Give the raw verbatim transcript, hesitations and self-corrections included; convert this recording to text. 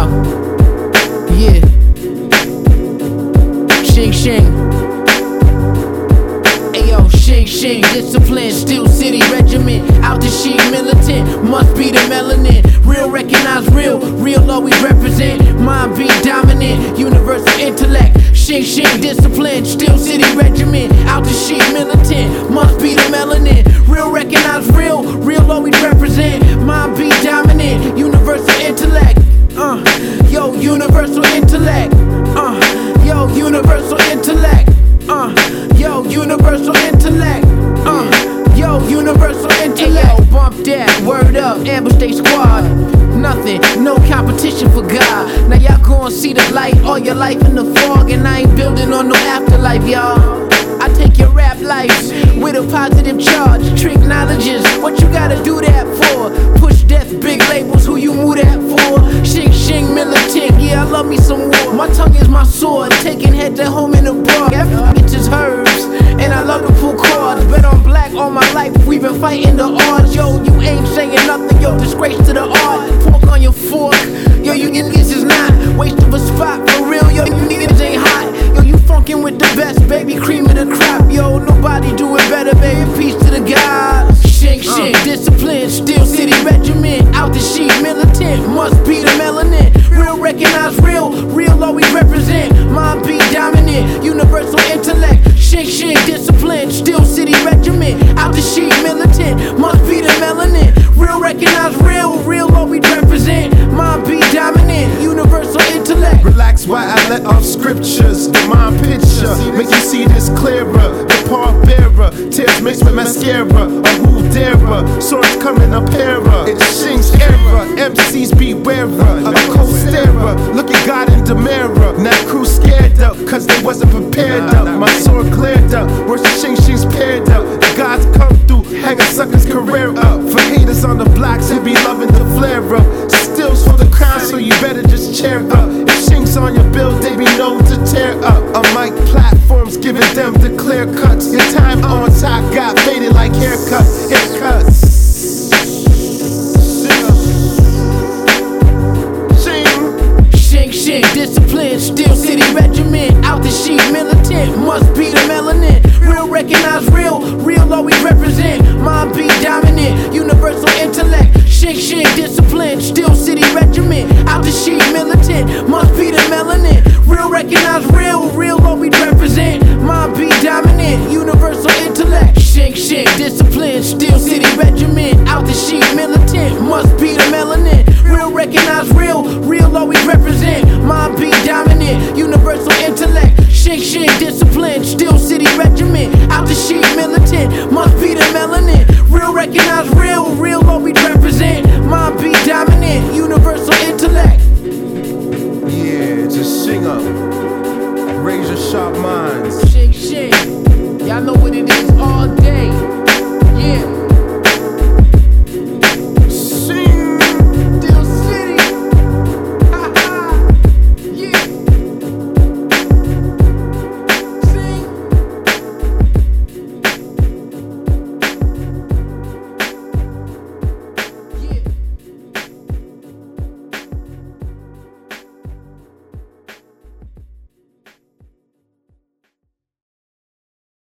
Uh, yeah. Shing Shing. Ayo, Shing Shing. Discipline, Steel City Regiment. Out the sheet, militant. Must be the melanin. Real recognize real. Real always represent. Mind be dominant. Universal intellect. Shing Shing. Discipline, Steel City Regiment. Out the sheet, militant. Must be the melanin. Real recognize real. Real always represent. Mind be dominant. Universal intellect. Uh, yo, universal intellect. Uh, yo, universal intellect. Uh, yo, universal intellect. Uh, yo, universal intellect. Ayo, bump that, word up, ambush they squad. Nothing, no competition for God. Now y'all gon' see the light all your life in the fog, and I ain't building on no afterlife, y'all. I take your rap life with a positive charge. Trick knowledges, what you gotta do that for? Push death, big labels, who you move that for? Shing Shing, militant, yeah, I love me some war. My tongue is my sword, taking head to home in the bar. It's just herbs, and I love to pull cards. Bet on black all my life, we been fighting the odds. Yo, you ain't saying nothing, yo, disgrace to the art. Pork on your fork, yo, you niggas is not. Waste of a spot, for real, yo, you niggas ain't hot. Yo, you funkin' with the best, baby, cream of the crop. Yo, nobody do it better, baby, peace to the gods. Shing Shing, discipline, Steel City Regiment. Out the sheet, militant, must be the melanin. Real recognize real, real always represent. Mind be dominant, universal intellect. Shing Shing, discipline, Steel City Regiment. Out the sheet, militant, must be the melanin. Real recognize real, real always represent. Mind be dominant, universal intellect. Relax while I let off scriptures. The mind picture, make you see this clearer. The paw bearer, tears mixed with mascara. A who darer, swords coming up era. It's Shing's era, M Cs beware. A cold starer, look at God in the mirror. Now crew scared up, cause they wasn't prepared up. My sword cleared up, worship Shing Shing's paired up. The gods come through, hang a sucker's career up. For haters on the blocks, they be loving the flare up. Stills for the crown, so you better just cheer up. If Shing's on your bill, they be known to tear up. On mic platforms, giving them the clear cuts. Your time on top got faded like haircuts. Haircuts. Shing Shing, discipline, Steel City Regiment. Out the sheet, militant, must be the melanin. Real recognize real, real always represent. Mind be dominant, universal intellect. Shing Shing, discipline, Steel City Regiment. Out the sheet, militant, must be the melanin. Real recognize real, real always represent. Mind be dominant, universal intellect. Shing Shing, discipline, Steel City Regiment. Out the sheet, militant, must be the melanin. Real recognize real, real always represent. Mind be dominant, universal intellect. Shing Shing, discipline, Steel City